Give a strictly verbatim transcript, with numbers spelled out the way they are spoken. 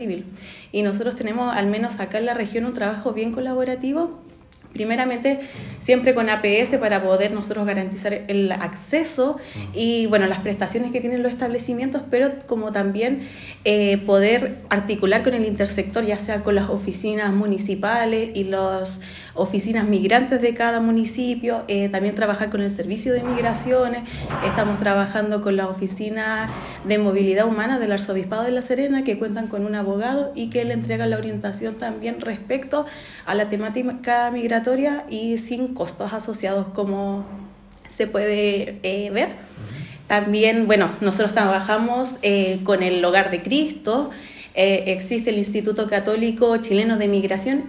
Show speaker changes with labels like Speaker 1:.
Speaker 1: civil. Y nosotros tenemos, al menos acá en la región, un trabajo bien colaborativo. Primeramente, siempre con A P S para poder nosotros garantizar el acceso y bueno, las prestaciones que tienen los establecimientos, pero como también eh, poder articular con el intersector, ya sea con las oficinas municipales y las oficinas migrantes de cada municipio, eh, también trabajar con el servicio de migraciones. Estamos trabajando con la oficina de movilidad humana del Arzobispado de La Serena, que cuentan con un abogado y que le entregan la orientación también respecto a la temática migratoria y sin costos asociados, como se puede eh, ver. Uh-huh. También, bueno, nosotros trabajamos eh, con el Hogar de Cristo. Eh, existe el Instituto Católico Chileno de Migración